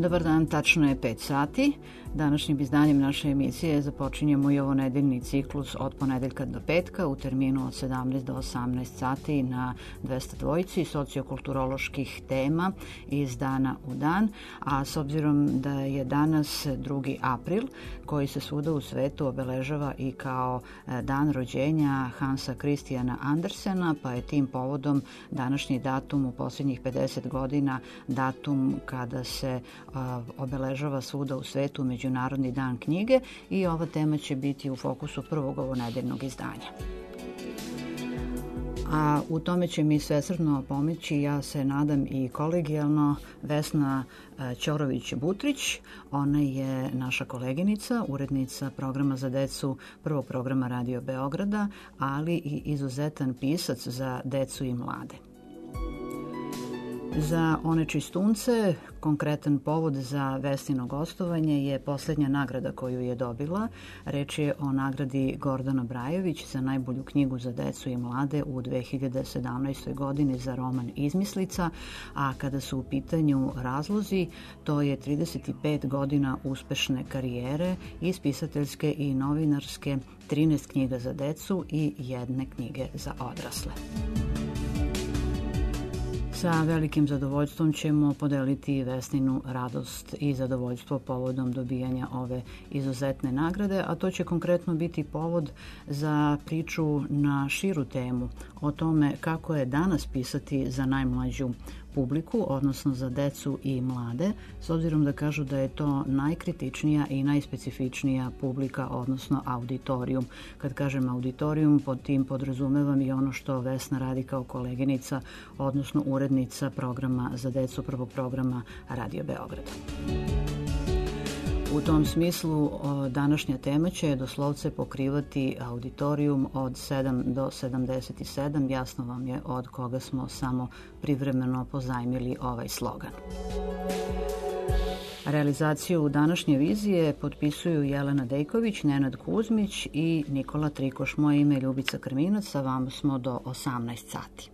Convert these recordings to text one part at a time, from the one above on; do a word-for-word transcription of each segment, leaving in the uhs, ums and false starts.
Dobar dan, tačno je pet sati. Današnjim izdanjem naše emisije započinjemo i ovo nedeljni ciklus od ponedeljka do petka u terminu od sedamnaest do osamnaest sati na dvesta dvojici sociokulturoloških tema iz dana u dan, a s obzirom da je danas drugi april, koji se svuda u svetu obeležava i kao dan rođenja Hansa Christiana Andersena, pa je tim povodom današnji datum u posljednjih pedeset godina datum kada se a, obeležava svuda u svetu Međunarodni dan knjige i ova tema će biti u fokusu prvog ovonedeljnog izdanja. A u tome će mi svesrdno pomoći, ja se nadam i kolegijalno, Vesna Ćorović-Butrić. Ona je naša koleginica, urednica programa za decu prvog programa Radio Beograda, ali i izuzetan pisac za decu i mlade. Za one čistunce, konkretan povod za Vesnino gostovanje je poslednja nagrada koju je dobila. Reč je o nagradi Gordana Brajović za najbolju knjigu za decu i mlade u dve hiljade sedamnaestoj. godini za roman Izmislica, a kada su u pitanju razlozi, to je trideset pet godina uspešne karijere iz pisateljske i novinarske, trinaest knjiga za decu i jedne knjige za odrasle. Sa velikim zadovoljstvom ćemo podeliti Vesninu radost i zadovoljstvo povodom dobijanja ove izuzetne nagrade, a to će konkretno biti povod za priču na širu temu o tome kako je danas pisati za najmlađu publiku, odnosno za decu i mlade, s obzirom da kažu da je to najkritičnija i najspecifičnija publika, odnosno auditorijum. Kad kažem auditorijum, pod tim podrazumevam i ono što Vesna radi kao koleginica, odnosno urednica programa za decu prvog programa Radio Beograda. U tom smislu današnja tema će doslovce pokrivati auditorijum od sedam do sedamdeset sedam. Jasno vam je od koga smo samo privremeno pozajmili ovaj slogan. Realizaciju današnje vizije potpisuju Jelena Dejković, Nenad Kuzmić i Nikola Trikoš. Moje ime je Ljubica Krminac, a vamo smo do osamnaest sati.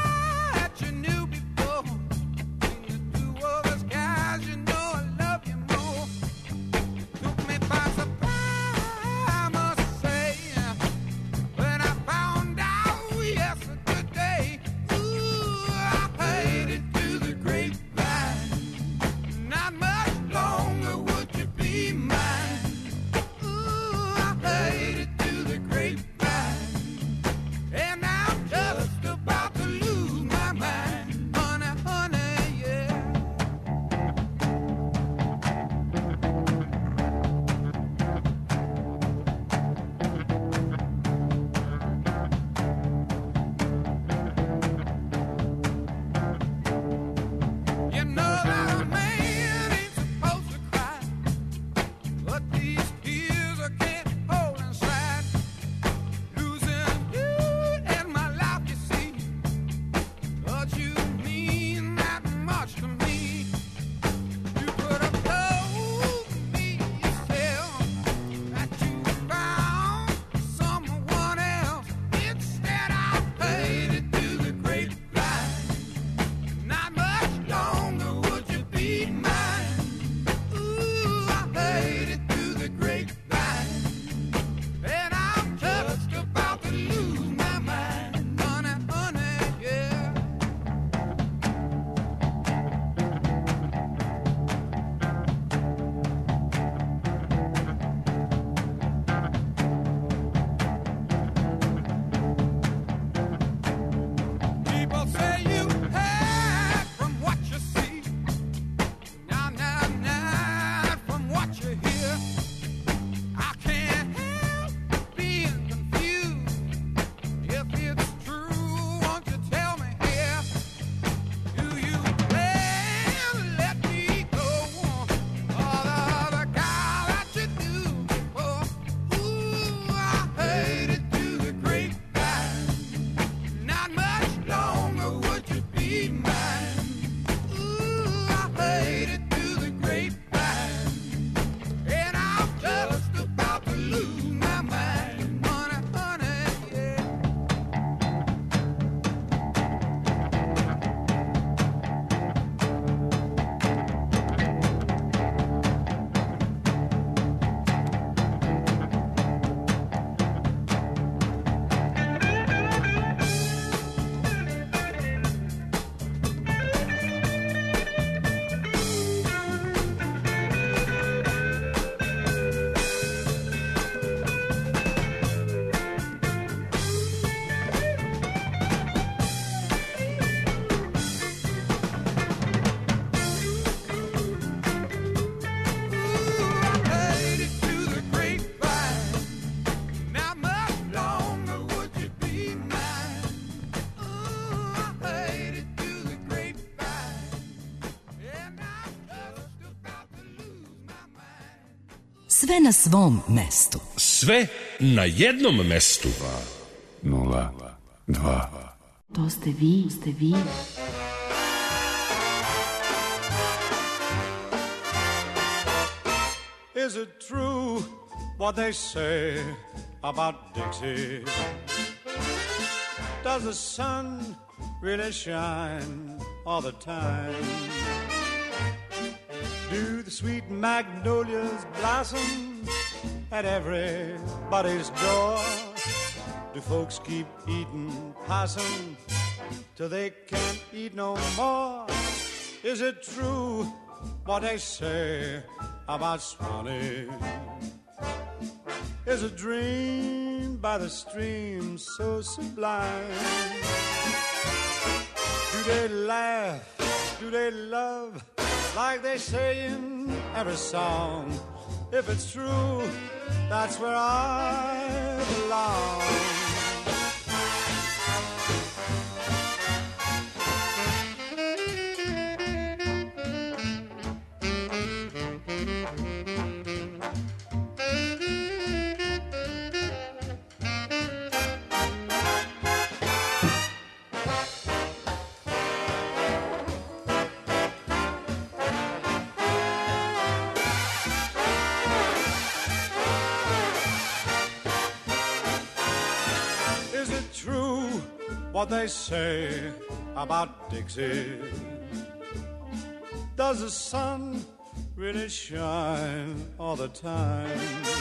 You know I love you more. Sve na svom mestu. Sve na jednom mestu. Nula, dva. To ste vi, ste vi. Is it true what they say about Dixie? Does the sun really shine all the time? Do the sweet magnolias blossom at everybody's door? Do folks keep eating possum till they can't eat no more? Is it true what they say about Swanee? Is a dream by the stream so sublime? Do they laugh? Do they love? Like they say in every song. If it's true, that's where I belong. What they say about Dixie? Does the sun really shine all the time?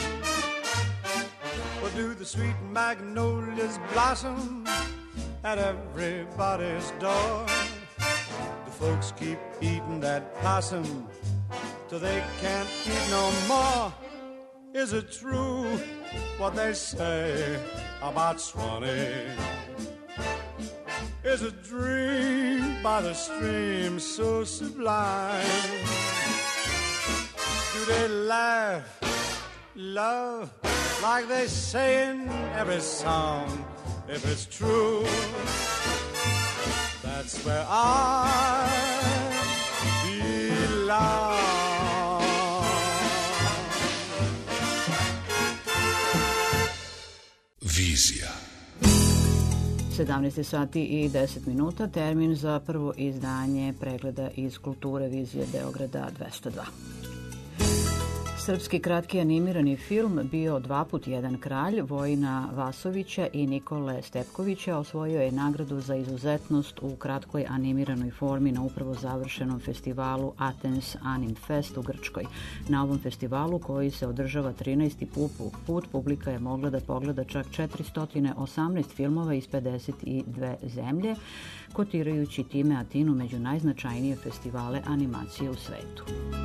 Or do the sweet magnolias blossom at everybody's door? The folks keep eating that possum till they can't eat no more. Is it true what they say about Swanee? Is a dream by the stream so sublime? Do they laugh, love, like they say in every song? If it's true, that's where I belong. Vizija. sedamnaest sati i deset minuta, termin za prvo izdanje pregleda iz Kulture Vizije Beograda dvesta dva. Srpski kratki animirani film Bio dva put jedan kralj Vojina Vasovića i Nikole Stepkovića osvojio je nagradu za izuzetnost u kratkoj animiranoj formi na upravo završenom festivalu Athens Anim Fest u Grčkoj. Na ovom festivalu, koji se održava trinaesti put, publika je mogla da pogleda čak četiristo osamnaest filmova iz pedeset dve zemlje, kotirajući time Atinu među najznačajnije festivale animacije u svetu.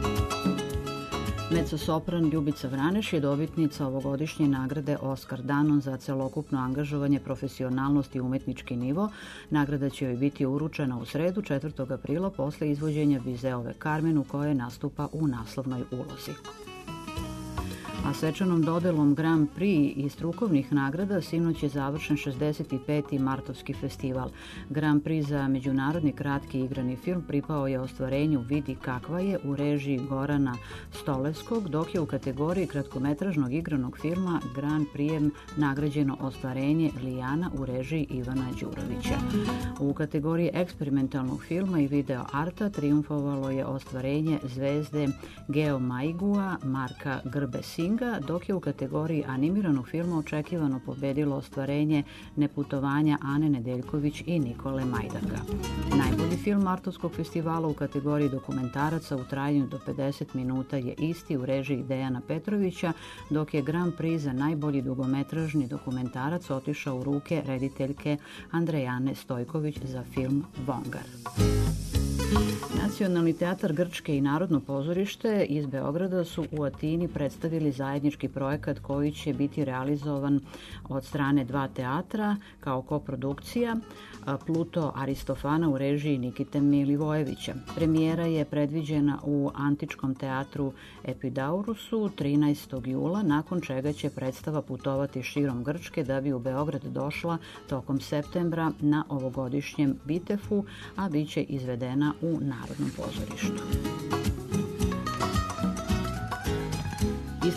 Mezzosopran Ljubica Vraneš je dobitnica ovogodišnje nagrade Oskar Danon za celokupno angažovanje, profesionalnost i umetnički nivo. Nagrada će joj biti uručena u sredu četvrtog aprila posle izvođenja Bizeove Carmen, u kojoj nastupa u naslovnoj ulozi. A svečanom dodelom Grand Prix i strukovnih nagrada sinoć je završen šezdeset peti Martovski festival. Grand Prix za međunarodni kratki igrani film pripao je ostvarenju Vidi kakva je u režiji Gorana Stolevskog, dok je u kategoriji kratkometražnog igranog filma Grand Prixem nagrađeno ostvarenje Lijana u režiji Ivana Đurovića. U kategoriji eksperimentalnog filma i video arta triumfovalo je ostvarenje zvezde Geo Maigua Marka Grbesinga, dok je u kategoriji animiranog filma očekivano pobedilo ostvarenje Neputovanja Ane Nedeljković i Nikole Majdaka. Najbolji film Martovskog festivala u kategoriji dokumentaraca u trajanju do pedeset minuta je Isti u režiji Dejana Petrovića, dok je Grand Prix za najbolji dugometražni dokumentarac otišao u ruke rediteljke Andrejane Stojković za film Vongar. Nacionalni teatar Grčke i Narodno pozorište iz Beograda su u Atini predstavili zajednički projekat koji će biti realizovan od strane dva teatra kao koprodukcija Pluto Aristofana u režiji Nikite Milivojevića. Premijera je predviđena u Antičkom teatru Epidaurusu trinaestog jula, nakon čega će predstava putovati širom Grčke da bi u Beograd došla tokom septembra na ovogodišnjem Bitefu, a bit će izvedena u Narodnom pozorištu.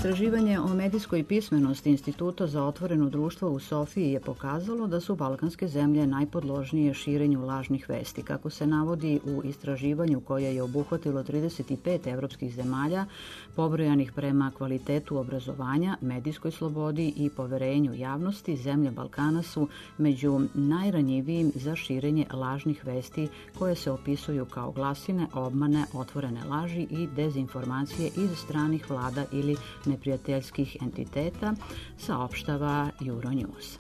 Istraživanje o medijskoj pismenosti Instituta za otvoreno društvo u Sofiji je pokazalo da su balkanske zemlje najpodložnije širenju lažnih vesti. Kako se navodi u istraživanju koje je obuhvatilo trideset pet evropskih zemalja, pobrojanih prema kvalitetu obrazovanja, medijskoj slobodi i poverenju javnosti, zemlje Balkana su među najranjivijim za širenje lažnih vesti koje se opisuju kao glasine, obmane, otvorene laži i dezinformacije iz stranih vlada ili neprijateljskih entiteta, saopštava Euronews.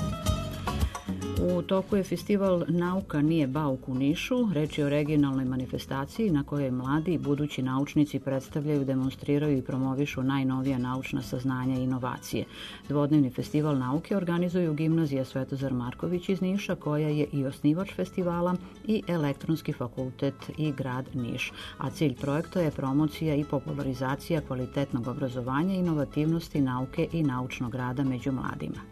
U toku je festival Nauka nije bauk u Nišu. Reč je o regionalnoj manifestaciji na kojoj mladi i budući naučnici predstavljaju, demonstriraju i promovišu najnovija naučna saznanja i inovacije. Dvodnevni festival nauke organizuju Gimnazija Svetozar Marković iz Niša, koja je i osnivač festivala, i Elektronski fakultet i grad Niš. A cilj projekta je promocija i popularizacija kvalitetnog obrazovanja, inovativnosti, nauke i naučnog rada među mladima.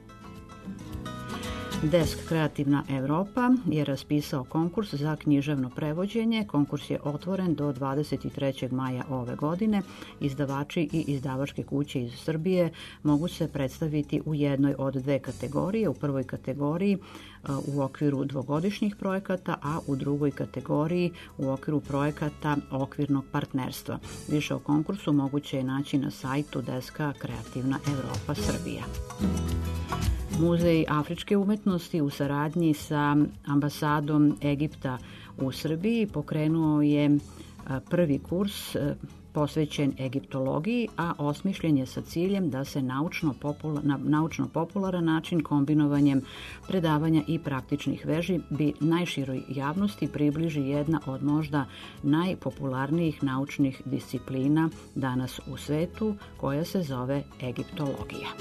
Desk Kreativna Evropa je raspisao konkurs za književno prevođenje. Konkurs je otvoren do dvadeset trećeg maja ove godine. Izdavači i izdavačke kuće iz Srbije mogu se predstaviti u jednoj od dve kategorije. U prvoj kategoriji u okviru dvogodišnjih projekata, a u drugoj kategoriji u okviru projekata okvirnog partnerstva. Više o konkursu moguće je naći na sajtu Deska Kreativna Evropa Srbija. Muzej afričke umetnosti u saradnji sa ambasadom Egipta u Srbiji pokrenuo je prvi kurs posvećen egiptologiji, a osmišljen je sa ciljem da se naučno popula, na naučno popularan način kombinovanjem predavanja i praktičnih veži bi najširoj javnosti približi jedna od možda najpopularnijih naučnih disciplina danas u svetu, koja se zove egiptologija.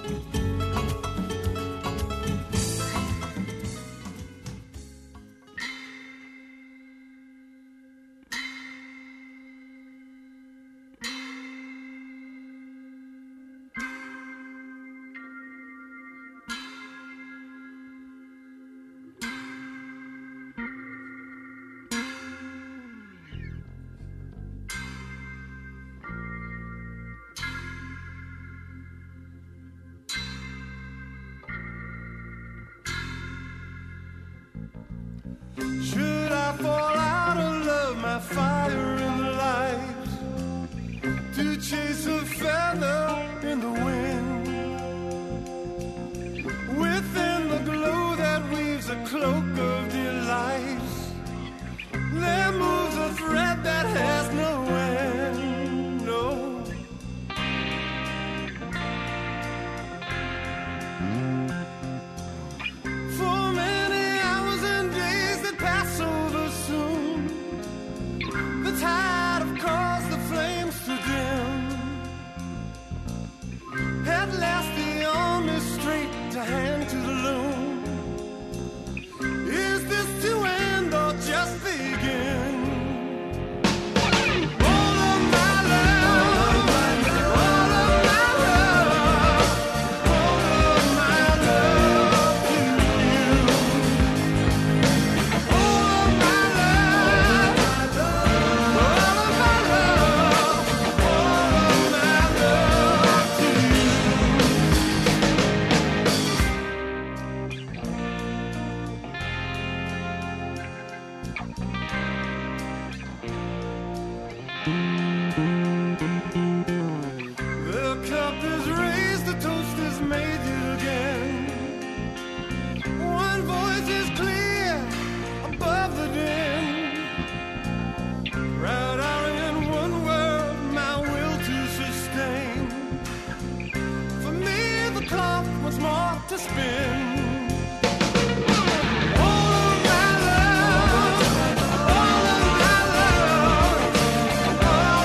Should I fall out of love, my fire in the light, to chase a feather in the wind, within the glow that weaves a cloak of delight, there moves a thread that has no end, no. Hand to the loom. Is this to end or just begin? All of my love, all of my love, all of my love to you. All of my love, all of my love, all of my love to you. The cup is raised, the toast is made again. One voice is clear above the din. Proud are in one word, my will to sustain. For me the cloth was more to spin. All of my love, all of my love, all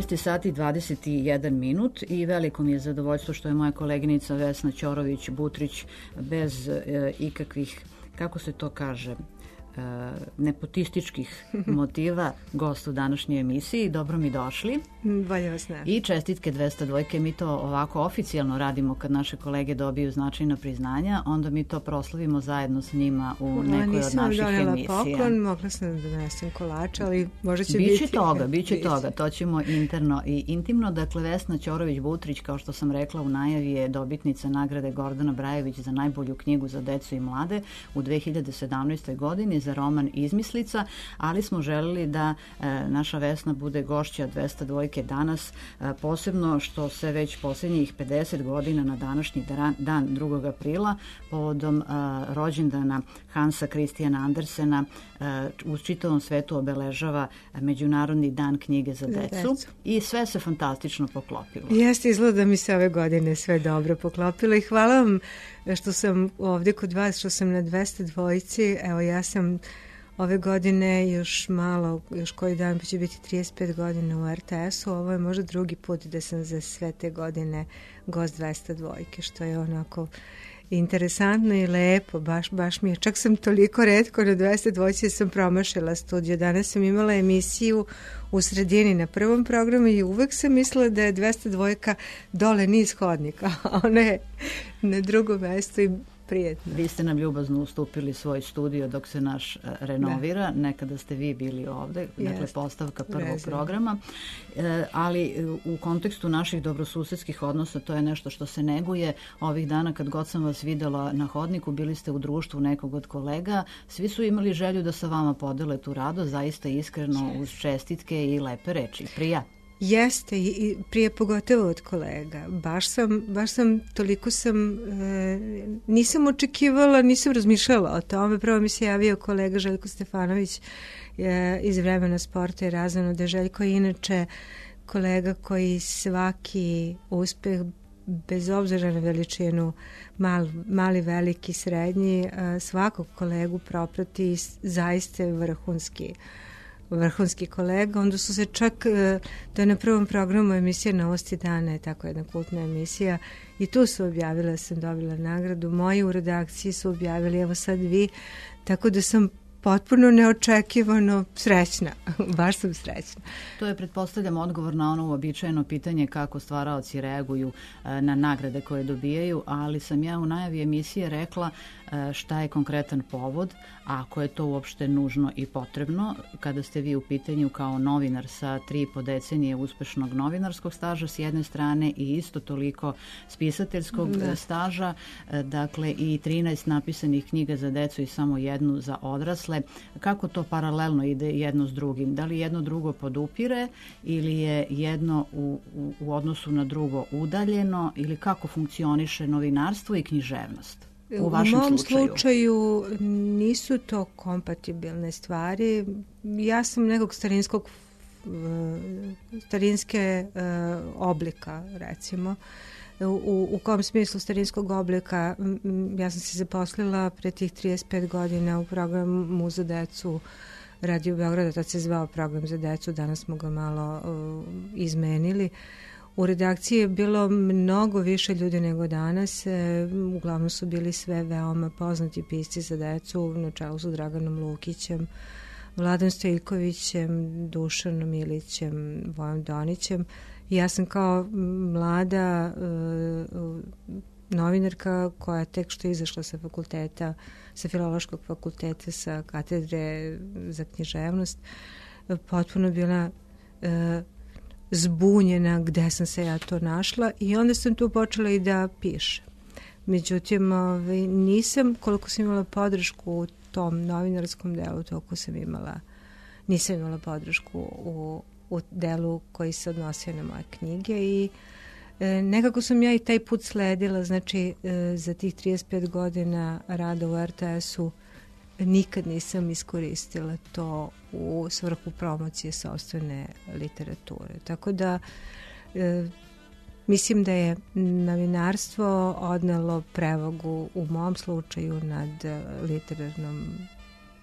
je sati i dvadeset jedan minut i veliko mi je zadovoljstvo što je moja koleginica Vesna Ćorović-Butrić bez e, ikakvih, kako se to kaže, nepotističkih motiva gost u današnjoj emisiji. Dobro mi došli. Bolje vas ne. I čestitke dvesta dvojke. Mi to ovako oficijalno radimo kad naše kolege dobiju značajna priznanja, onda mi to proslavimo zajedno s njima u nekoj od naših emisija. Nisam donela poklon, mogla sam da donesem kolač, ali možda će biće biti... Toga, biće biće toga, to ćemo interno i intimno. Dakle, Vesna Ćorović-Butrić, kao što sam rekla u najavi, je dobitnica nagrade Gordana Brajević za najbolju knjigu za decu i mlade u dve hiljade sedamnaestoj godini za roman Izmislica, ali smo želeli da e, naša Vesna bude gošća dvesta dvojke danas, e, posebno što se već posljednjih pedeset godina na današnji dan, dan drugog aprila, povodom e, rođendana Hansa Christiana Andersena, e, u čitavom svetu obeležava Međunarodni dan knjige za decu, decu. I sve se fantastično poklopilo. Jeste, izgleda da mi se ove godine sve dobro poklopilo i hvala vam što sam ovdje kod vas, što sam na dvesta dvojici. Evo, ja sam ove godine još malo, još koji dan pa će biti trideset pet godina u er te esu. Ovo je možda drugi put da sam za sve te godine gost dvesta dvojke, što je onako interesantno i lepo, baš, baš mi je. Čak sam toliko retko na dvesta dvojci da sam promašila studio. Danas sam imala emisiju u sredini na prvom programu i uvek sam mislila da je dvesta dvojka dole niz hodnika, a ona je na drugom mestu i prijetno. Vi ste nam ljubazno ustupili svoj studio dok se naš renovira. Da. Nekada ste vi bili ovde, dakle Jest. Postavka prvog Rezim. programa. E, ali u kontekstu naših dobrosusedskih odnosa to je nešto što se neguje. Ovih dana kad god sam vas videla na hodniku, bili ste u društvu nekog od kolega. Svi su imali želju da sa vama podele tu radost, zaista iskreno, uz čestitke i lepe reči. Prija. Jeste, i prije pogotovo od kolega. Baš sam, baš sam, toliko sam, e, nisam očekivala, nisam razmišljala o tome. Prvo mi se javio kolega Željko Stefanović e, iz Vremena sporta i razvano, da Željko je inače kolega koji svaki uspeh, bez obzira na veličinu, mal, mali, veliki, srednji, e, svakog kolegu proprati zaista vrhunski vrhunski kolega. Onda su se čak, to je na prvom programu emisija Novosti dana, je tako jedna kultna emisija, i tu su objavila, sam dobila nagradu. Moji u redakciji su objavili, evo sad vi, tako da sam potpuno neočekivano srećna. Baš sam srećna. To je, pretpostavljam, odgovor na ono uobičajeno pitanje kako stvaraoci reaguju na nagrade koje dobijaju, ali sam ja u najavi emisije rekla šta je konkretan povod, a ako je to uopšte nužno i potrebno, kada ste vi u pitanju kao novinar sa tri i po decenije uspešnog novinarskog staža s jedne strane i isto toliko spisateljskog da. staža, dakle i trinaest napisanih knjiga za decu i samo jednu za odrasle. Kako to paralelno ide jedno s drugim? Da li jedno drugo podupire ili je jedno u, u, u odnosu na drugo udaljeno, ili kako funkcioniše novinarstvo i književnost? U, u mom slučaju? slučaju nisu to kompatibilne stvari. Ja sam nekog starinskog starinske uh, oblika, recimo. U, u kom smislu starinskog oblika? Ja sam se zaposlila pre tih trideset pet godina u programu za decu Radio Beograda, tad se zvao program za decu, danas smo ga malo uh, izmenili. U redakciji je bilo mnogo više ljudi nego danas. E, uglavnom su bili sve veoma poznati pisci za decu, na čelu su Draganom Lukićem, Vladom Stojkovićem, Dušanom Ilićem, Vojom Donićem. Ja sam kao mlada e, novinarka koja tek što je izašla sa fakulteta, sa Filološkog fakulteta, sa katedre za književnost, potpuno bila e, zbunjena gde sam se ja to našla, i onda sam tu počela i da pišem. Međutim, ovaj, nisam, koliko sam imala podršku u tom novinarskom delu, toliko sam imala, nisam imala podršku u, u delu koji se odnosio na moje knjige, i e, nekako sam ja i taj put sledila. Znači, e, za tih trideset pet godina rada u er te esu nikad nisam iskoristila to u svrhu promocije sopstvene literature. Tako da e, mislim da je novinarstvo odnelo prevagu u mom slučaju nad literarnom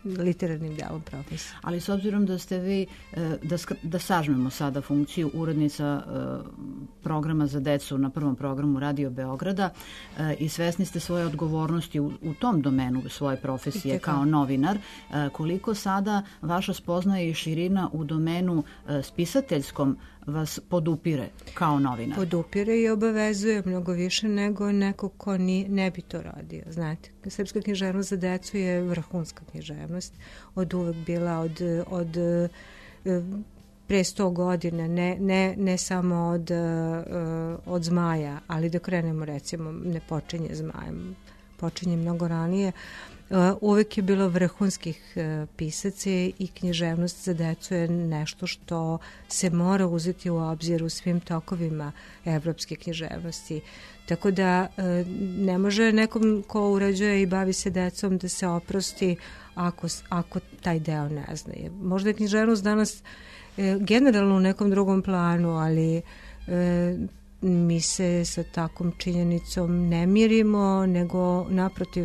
literarnim delom profesije. Ali s obzirom da ste vi, da, da sažmemo sada funkciju urednica programa za decu na prvom programu Radio Beograda i svesni ste svoje odgovornosti u, u tom domenu svoje profesije kao novinar, koliko sada vaša spoznaja i širina u domenu spisateljskom vas podupire kao novinar? Podupire i obavezuje mnogo više nego neko ko ni, ne bi to radio. Znate, srpska književnost za decu je vrhunska književnost. Od uvek bila od, od pre sto godina, ne, ne, ne samo od, od Zmaja, ali da krenemo recimo, ne počinje Zmajem, počinje mnogo ranije. Uvek je bilo vrhunskih pisaca i književnost za decu je nešto što se mora uzeti u obzir u svim tokovima evropske književnosti. Tako da ne može nekom ko uređuje i bavi se decom da se oprosti ako, ako taj deo ne zna. Možda je književnost danas generalno u nekom drugom planu, ali mi se sa takvom činjenicom ne mirimo, nego naprotiv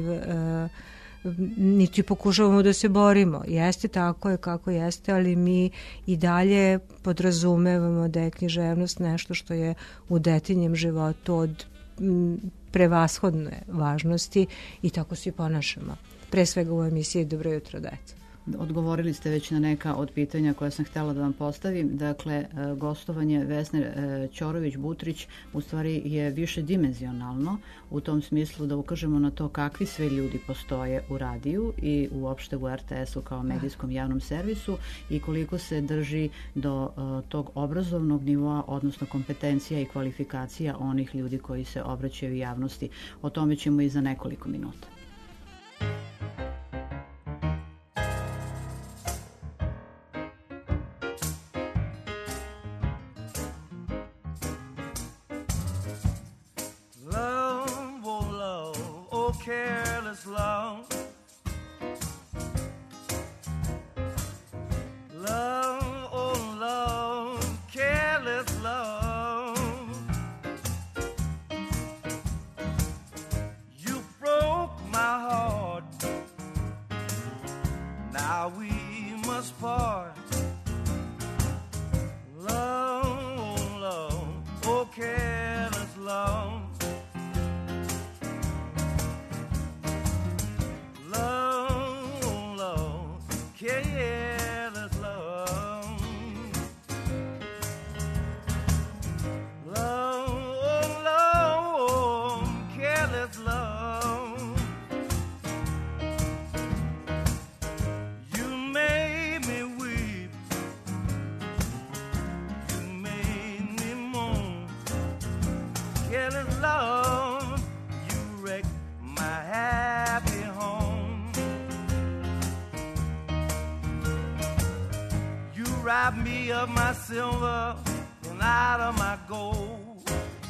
niti pokušavamo da se borimo. Jeste tako je kako jeste, ali mi i dalje podrazumevamo da je književnost nešto što je u detinjem životu od prevashodne važnosti i tako se i ponašamo. Pre svega u emisiji Dobro jutro, deca. Odgovorili ste već na neka od pitanja koja sam htjela da vam postavim. Dakle, gostovanje Vesne Ćorović-Butrić u stvari je više dimenzionalno u tom smislu da ukažemo na to kakvi sve ljudi postoje u radiju i uopšte u er te esu kao medijskom javnom servisu i koliko se drži do uh, tog obrazovnog nivoa, odnosno kompetencija i kvalifikacija onih ljudi koji se obraćaju javnosti. O tome ćemo i za nekoliko minuta. Careless love, love, oh love, careless love. You broke my heart, now we must part. Love, oh love, oh careless love. Careless love, love, oh love, careless love. You made me weep, you made me moan. Careless love, you wrecked my happy home. Rob me of my silver and out of my gold.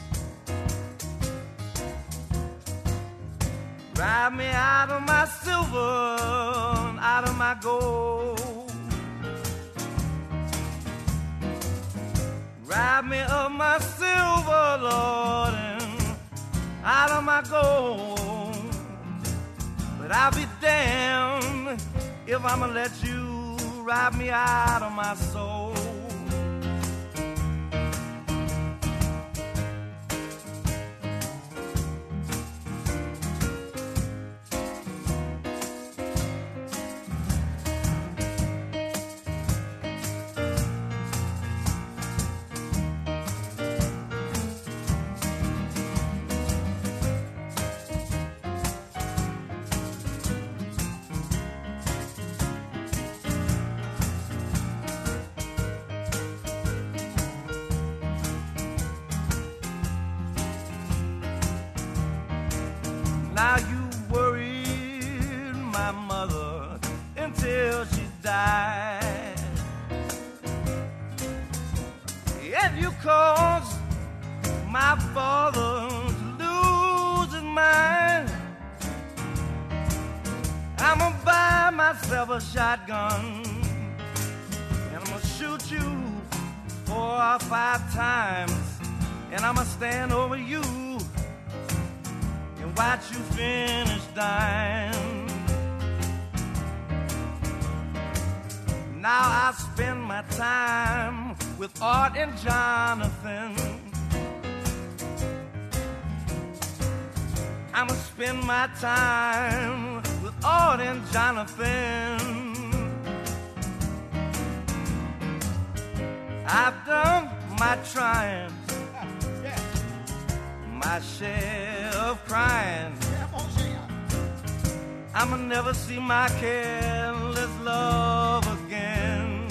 Rob me out of my silver and out of my gold. Rob me of my silver, Lord, and out of my gold. But I'll be damned if I'ma let you rob me out of my soul. Now you worried my mother until she died, and you caused my father to lose his mind. I'm gonna buy myself a shotgun, and I'm gonna shoot you four or five times, and I'm gonna stand over you watch you finish dying. Now I spend my time with Art and Jonathan. I'ma spend my time with Art and Jonathan. I've done my trying, my share of crying. I'ma never see my careless love again.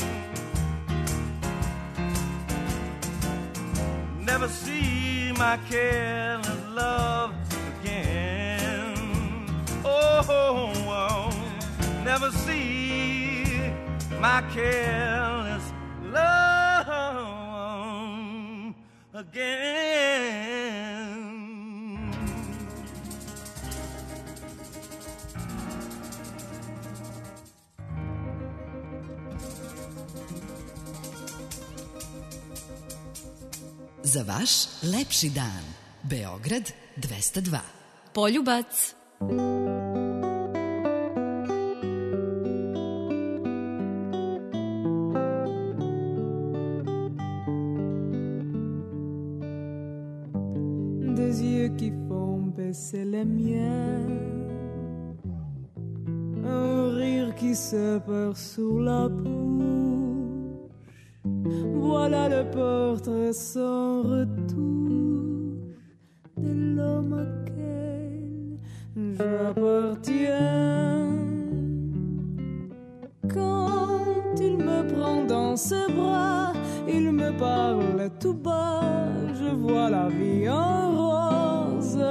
Never see my careless love again. Oh, oh, never see my careless love again. Za vaš lepši dan. Beograd dvesta dva. Poljubac. Des yeux qui font baisser les miens, un rire qui se perd sur la bouche. Voilà le portrait sans retouche de l'homme auquel j'appartiens. Quand il me prend dans ses bras, il me parle tout bas, je vois la vie en rose.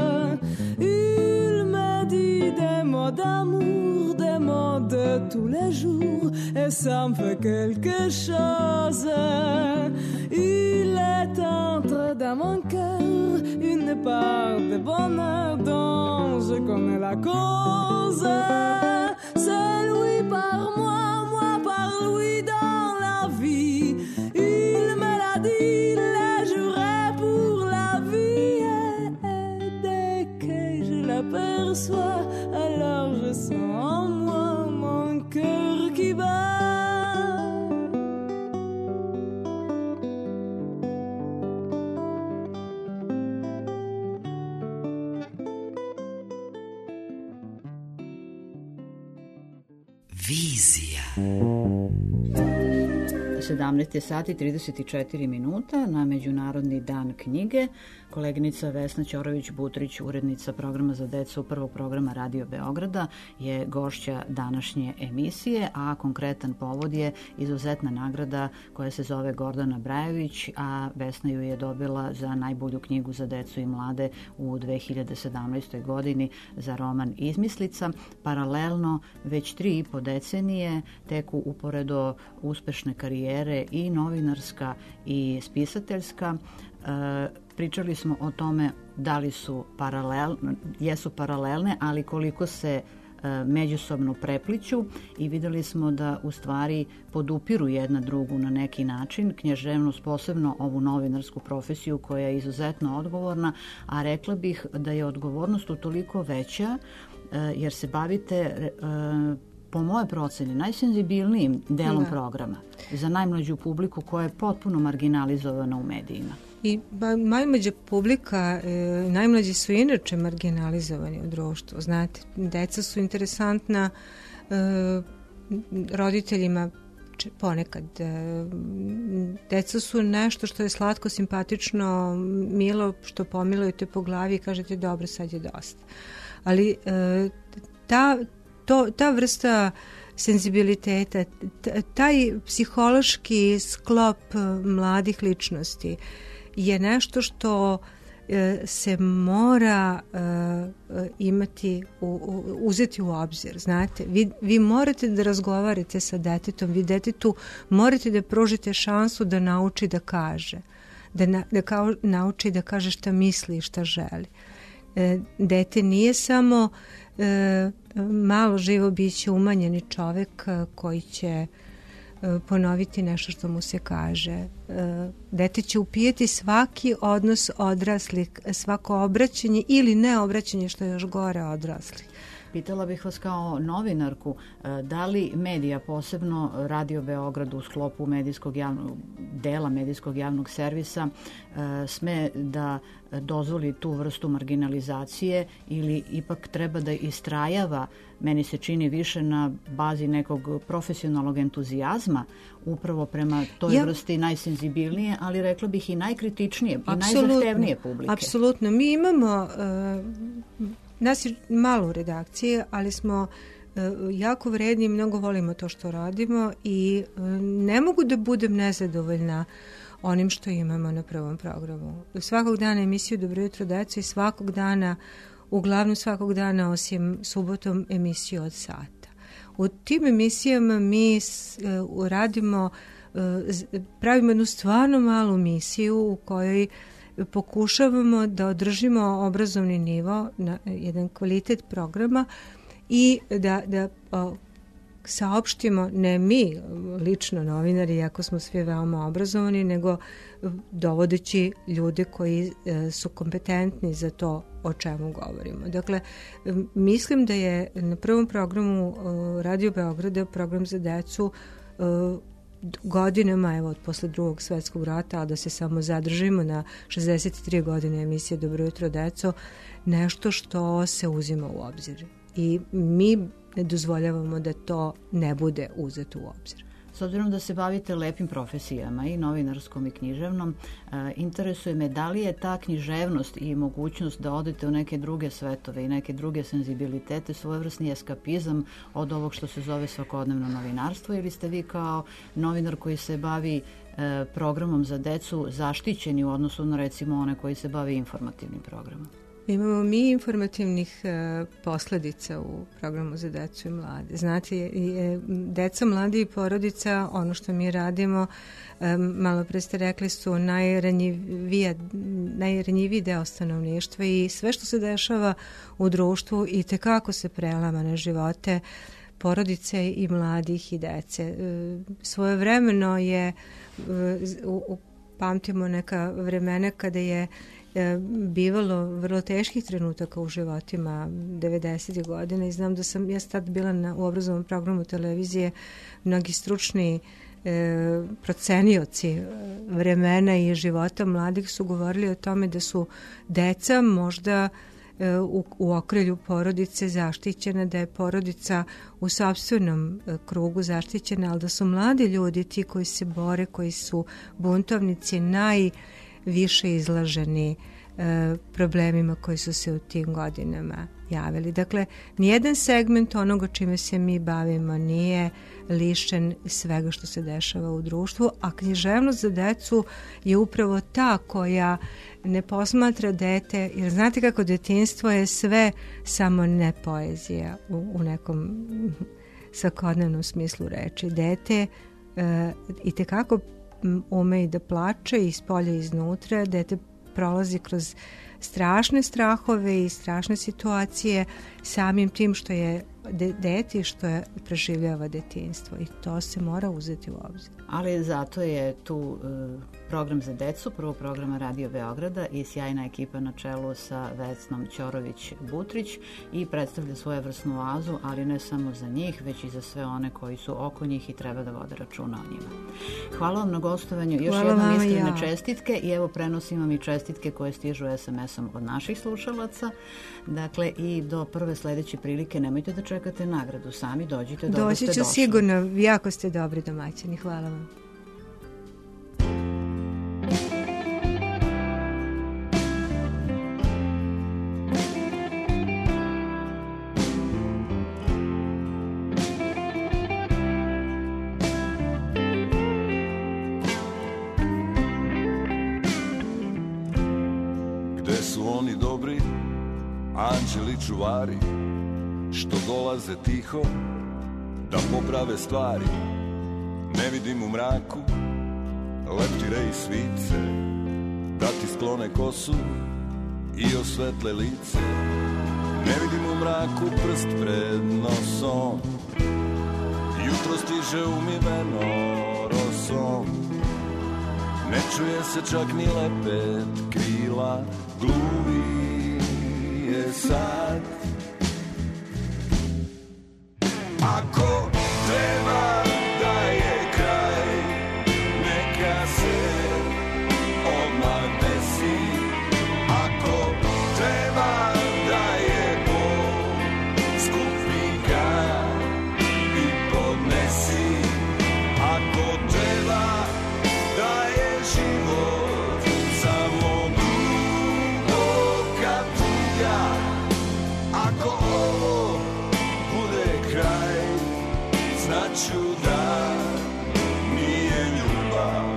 Il me dit des mots d'amour, des mots de tous les jours, et ça me fait quelque chose. Il est entré dans mon cœur une part de bonheur dont je connais la cause. C'est lui par moi, moi par lui dans la vie. Il me l'a dit, le jurait pour la vie. Et dès que je l'aperçois, alors je sens en moi mon cœur qui bat. Vizija. sedamnaest je sati trideset četiri minuta na Međunarodni dan knjige. Koleginica Vesna Ćorović-Butrić, urednica programa za decu prvog programa Radio Beograda, je gošća današnje emisije, a konkretan povod je izuzetna nagrada koja se zove Gordana Brajević, a Vesna ju je dobila za najbolju knjigu za decu i mlade u dve hiljade sedamnaestoj. godini za roman Izmislica. Paralelno već tri i po decenije teku uporedo uspešne karijere i novinarska i spisateljska. E, pričali smo o tome da li su paralelne, jesu paralelne, ali koliko se e, međusobno prepliću, i videli smo da u stvari podupiru jedna drugu na neki način. Književnost, posebno ovu novinarsku profesiju koja je izuzetno odgovorna, a rekla bih da je odgovornost utoliko veća e, jer se bavite e, po moje proceni najsenzibilnijim delom da. programa za najmlađu publiku koja je potpuno marginalizovana u medijima. I ba, najmlađa publika, e, najmlađi su inače marginalizovani u društvu. Znate, deca su interesantna e, roditeljima ponekad. E, deca su nešto što je slatko, simpatično, milo, što pomilujete po glavi i kažete dobro, sad je dosta. Ali e, ta To, ta vrsta senzibiliteta, taj psihološki sklop mladih ličnosti je nešto što se mora imati, uzeti u obzir. Znate, vi, vi morate da razgovarate sa detetom, vi detetu morate da pružite šansu da nauči da kaže, da, na, da kao, nauči da kaže šta misli i šta želi. Dete nije samo e, malo živo biće, umanjeni čovek koji će e, ponoviti nešto što mu se kaže. E, dete će upijeti svaki odnos odraslih, svako obraćanje ili neobraćanje, što je još gore, odraslih. Pitala bih vas kao novinarku, da li medija, posebno Radio Beograd u sklopu medijskog javnog, dela medijskog javnog servisa, sme da dozvoli tu vrstu marginalizacije ili ipak treba da istrajava, meni se čini više na bazi nekog profesionalnog entuzijazma upravo prema toj ja, vrsti najsenzibilnije, ali rekla bih i najkritičnije i najzahtevnije publike. Apsolutno. Mi imamo, uh, nas je malo u redakciji, ali smo uh, jako vredni i mnogo volimo to što radimo i uh, ne mogu da budem nezadovoljna onim što imamo na prvom programu. Svakog dana emisiju Dobro jutro deco i svakog dana, uglavnom svakog dana osim subotom, emisiju od sata. U tim emisijama mi uh, radimo, uh, pravimo jednu stvarno malu misiju u kojoj pokušavamo da održimo obrazovni nivo, na jedan kvalitet programa i da, da uh, saopštimo, ne mi lično novinari, iako smo svi veoma obrazovani, nego dovodeći ljude koji su kompetentni za to o čemu govorimo. Dakle, mislim da je na prvom programu Radio Beograda program za decu godinama, evo od posle drugog svetskog rata, a da se samo zadržimo na šezdeset tri godine emisije Dobro jutro deco, nešto što se uzima u obzir. I mi ne dozvoljavamo da to ne bude uzeto u obzir. S obzirom da se bavite lepim profesijama i novinarskom i književnom, interesuje me da li je ta književnost i mogućnost da odete u neke druge svetove i neke druge senzibilitete svojevrsni eskapizam od ovog što se zove svakodnevno novinarstvo, ili ste vi kao novinar koji se bavi programom za decu zaštićeni u odnosu na recimo one koji se bavi informativnim programom? Imamo mi informativnih uh, posledica u programu za decu i mlade. Znate, je, deca, mladi i porodica, ono što mi radimo, um, malo pre ste rekli, su najranjivija, najranjiviji deo stanovništva i sve što se dešava u društvu i tekako se prelama na živote porodice i mladih i dece. Uh, svojevremeno je, uh, u, pamtimo neka vremena kada je bivalo vrlo teških trenutaka u životima devedesetih godina i znam da sam ja tad bila na, u obrazovnom programu televizije, mnogi stručni e, procenioci vremena i života mladih su govorili o tome da su deca možda e, u, u okrilju porodice zaštićena, da je porodica u sopstvenom e, krugu zaštićena, ali da su mladi ljudi ti koji se bore, koji su buntovnici, naj više izlaženi e, problemima koji su se u tim godinama javili. Dakle, nijedan segment onoga čime se mi bavimo nije lišen svega što se dešava u društvu, a književnost za decu je upravo ta koja ne posmatra dete, jer znate kako detinjstvo je sve samo ne poezija u, u nekom svakodnevnom smislu reči. Dete e, i tekako ume i da plače iz polja i iznutra, dete prolazi kroz strašne strahove i strašne situacije samim tim što je dete i što je preživljava detinjstvo i to se mora uzeti u obzir. Ali zato je tu uh, program za decu, prvo programa Radio Beograda i sjajna ekipa na čelu sa Vesnom Ćorović-Butrić i predstavlja svojevrsnu oazu, ali ne samo za njih, već i za sve one koji su oko njih i treba da vode računa o njima. Hvala vam na gostovanju, još Hvala jednom iskrene ja. čestitke i evo prenosim vam i čestitke koje stižu es em esom od naših slušalaca. Dakle, i do prve sledeće prilike nemojte da čekate nagradu, sami dođite, dobro ste došli. Doći ću sigurno, jako ste dobri domaćini, hvala vam. Gde su oni dobri, anđeli čuvari, što dolaze tiho da poprave stvari? Ne vidim u mraku leptire i svice, da ti sklone kosu i osvetle lice. Ne vidim u mraku prst pred nosom, jutro stiže umiveno rosom. Ne čuje se čak ni lepet krila, gluvi je sad. Ako treba da je kraj, neka se odmah desi. Ako treba da je bol, skupi ga i podnesi. Ako treba da je život samo duboka tuga, ako ovo bude kraj, znaću da nije ljubav.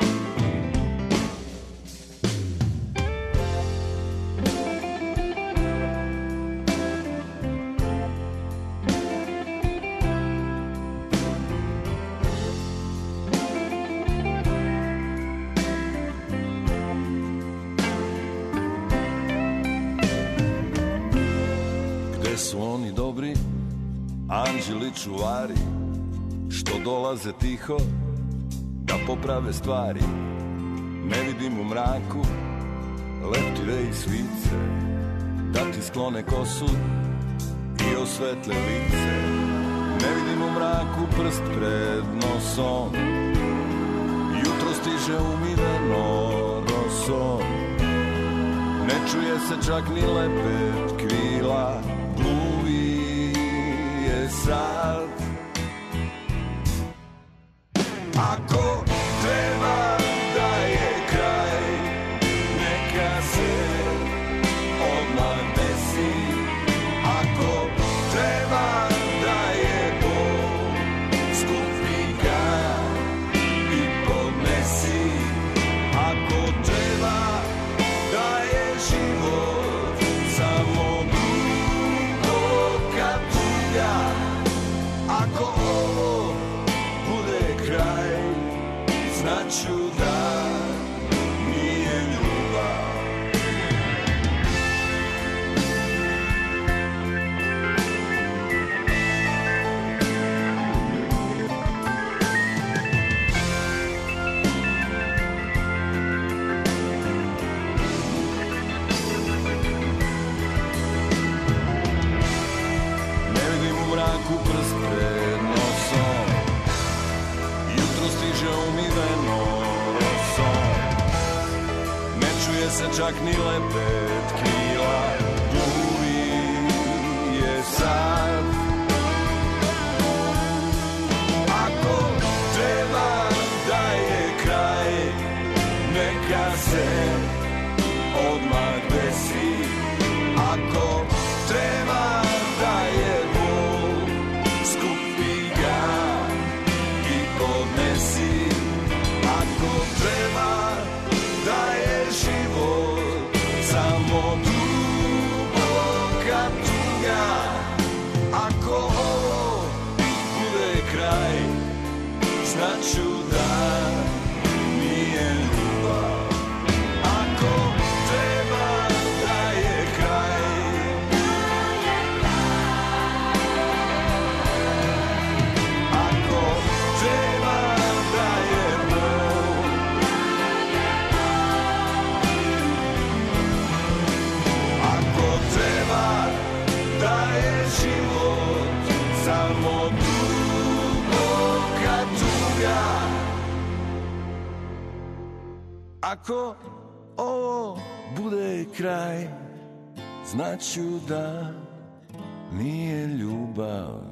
Gde su oni dobri, anđeli čuvari, što dolaze tiho da poprave stvari? Ne vidim u mraku leptire i svice, da ti sklone kosu i osvetle lice. Ne vidim u mraku prst pred nosom, jutro stiže umiveno rosom. Ne čuje se čak ni lepet krila, gluvi je sad. Ako treba da je kraj, neka se odmah desi. Ako treba da je bol, skupi ga i podnesi. Ako treba da je život samo duboka tuga, ako ovo bude kraj, znaću da nije ljubav. Ne vidim u mraku prst pred nosom, jutro stiže umiveno rosom. Ne čuje se čak ni lepet krila, gluvi je sad. Ako treba da je kraj, neka se odmah desi. Ako treba da je bol, skupi ga i podnesi. Ako treba da je život samo duboka tuga, ako ovo bude kraj, znaću da nije ljubav. Ako treba da je kraj, ako treba da je bol, ako treba da je život samo duboka tuga, ako ovo bude kraj, znaću da nije ljubav.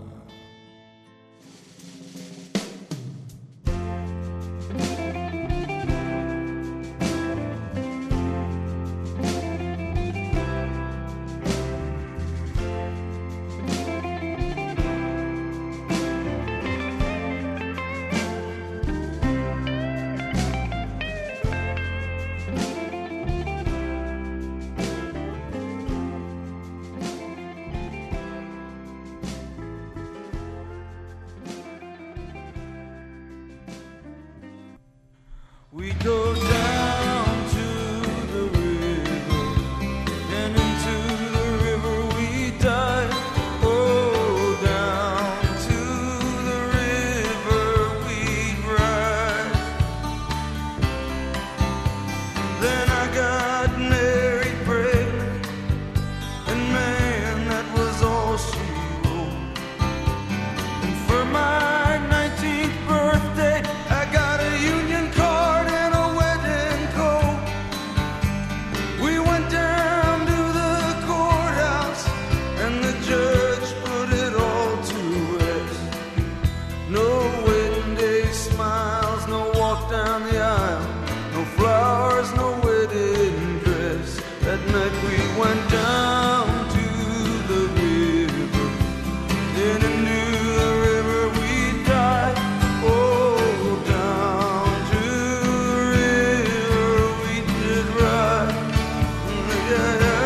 We go down to the river, and into the river we dive. Oh, down to the river we ride. Then I got married, pregnant, and man, that was all she wrote. the aisle, no flowers, no wedding dress. That night we went down to the river, then into the river we died. Oh, down to the river we did ride. Yeah, yeah.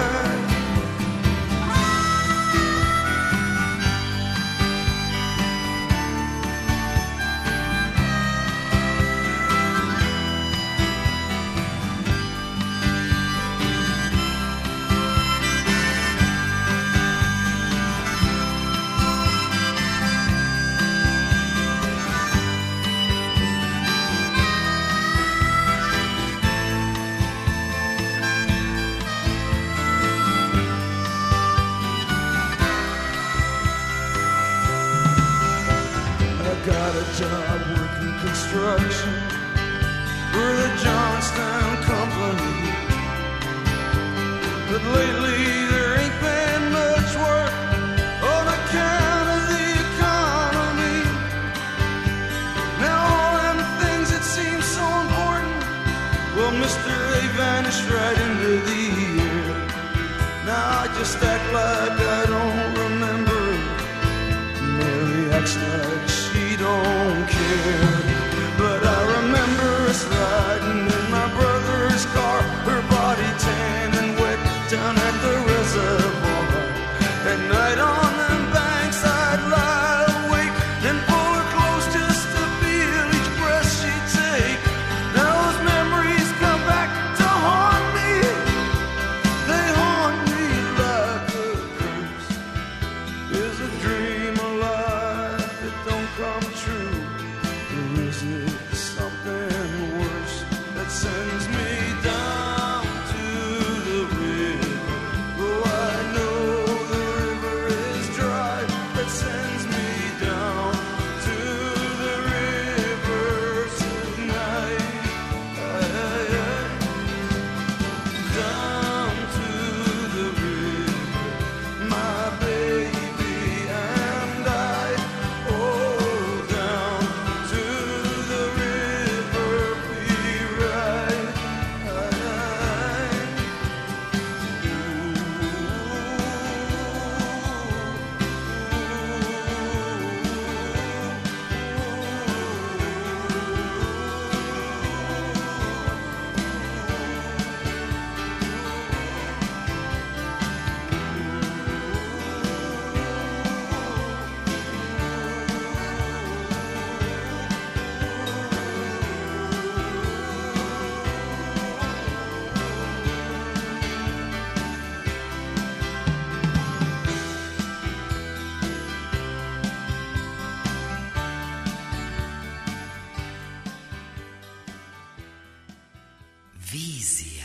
Got a job working construction for the Johnstown Company, but lately there ain't been much work on account of the economy. Now all them things that seem so important, well, mister, they vanished right into the air. Now I just act like I don't remember. Mary acts like she don't care, but I remember us riding in my brother's car, her body tan and wet down at the reservoir. At night on them banks I'd lie awake and pull her close just to feel each breath she'd take. Now those memories come back to haunt me. They haunt me like a curse. Is a dream alive that don't come true? Or is it something worse that sends me down to the river? Oh, I know the river is dry. That sends me down to the river tonight. Aye, aye, aye. Down to the river, my baby and I. Oh, down to the river we ride. Vizija.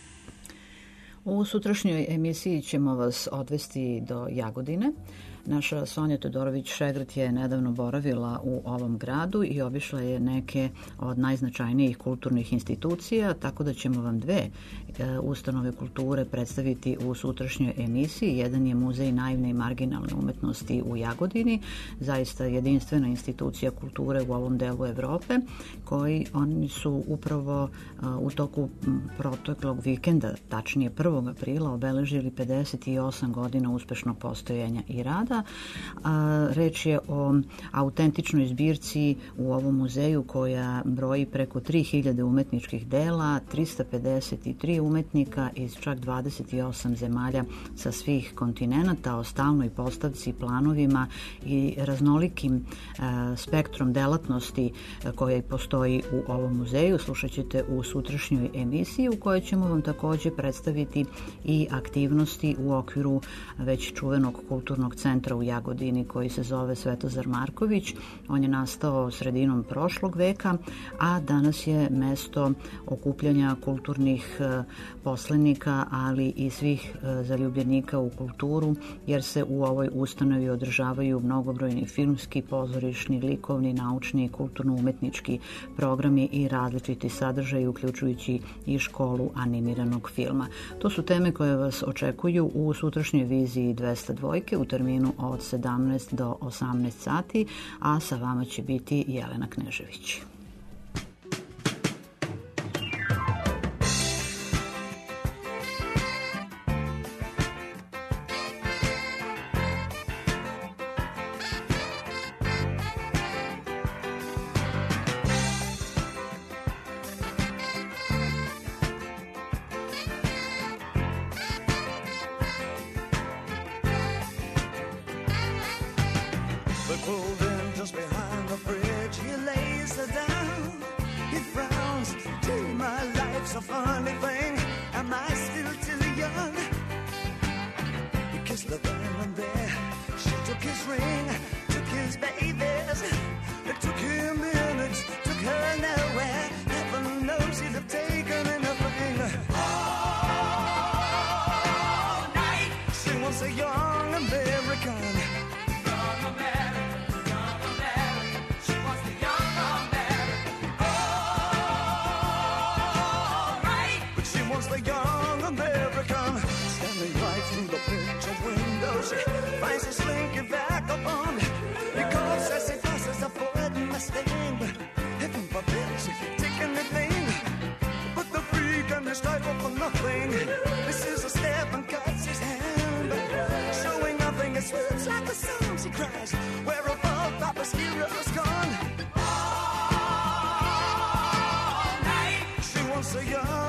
U sutrašnjoj emisiji ćemo vas odvesti do Jagodine. Naša Sonja Todorović-Šegrt je nedavno boravila u ovom gradu i obišla je neke od najznačajnijih kulturnih institucija, tako da ćemo vam dve e, ustanove kulture predstaviti u sutrašnjoj emisiji. Jedan je Muzej naivne i marginalne umetnosti u Jagodini, zaista jedinstvena institucija kulture u ovom delu Evrope, koji oni su upravo e, u toku proteklog vikenda, tačnije prvog aprila, obeležili pedeset osam godina uspešnog postojanja i rada. A, reč je o autentičnoj zbirci u ovom muzeju koja broji preko tri hiljade umetničkih dela, trista pedeset tri umetnika iz čak dvadeset osam zemalja sa svih kontinenata, o stalnoj postavci, planovima i raznolikim a, spektrom delatnosti a, koja postoji u ovom muzeju. Slušat ćete u sutrašnjoj emisiji u kojoj ćemo vam takođe predstaviti i aktivnosti u okviru već čuvenog kulturnog centra u Jagodini koji se zove Svetozar Marković. On je nastao sredinom prošlog veka, a danas je mesto okupljanja kulturnih poslenika, ali i svih zaljubljenika u kulturu, jer se u ovoj ustanovi održavaju mnogobrojni filmski, pozorišni, likovni, naučni i kulturno-umetnički programi i različiti sadržaji, uključujući i školu animiranog filma. To su teme koje vas očekuju u sutrašnjoj viziji dvesta dva u terminu od sedamnaest do osamnaest sati, a sa vama će biti Jelena Knežević. a funny thing. Am I still too young? He kissed the girl and there she took his ring, took his babies. It took him minutes, took her nowhere. Heaven knows he'd have taken anything. All night she was a young American. Young American, young American. She was the young American. All right, but she was the young American. Standing right through the picture window, she finds a slinky vagabond. He calls as he passes a foot in the sting. Heaven forbid she could take anything but the freak and the stripe for nothing. This is a step and cuts his hand, showing nothing. It swoops like a song. She cries, where have all Papa's heroes gone? All night she wants a young